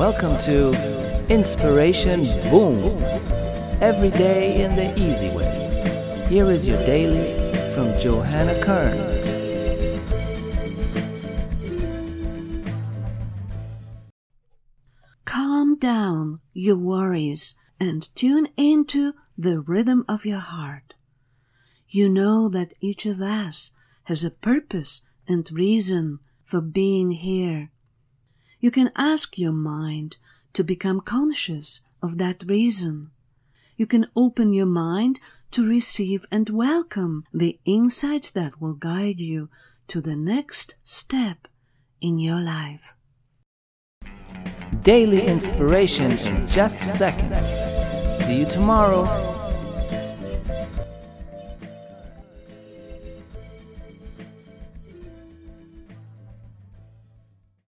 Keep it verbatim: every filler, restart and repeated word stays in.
Welcome to Inspiration Boom. Every day in the easy way. Here is your daily from Johanna Kern. Calm down your worries and tune into the rhythm of your heart. You know that each of us has a purpose and reason for being here. You can ask your mind to become conscious of that reason. You can open your mind to receive and welcome the insights that will guide you to the next step in your life. Daily inspiration in just seconds. See you tomorrow.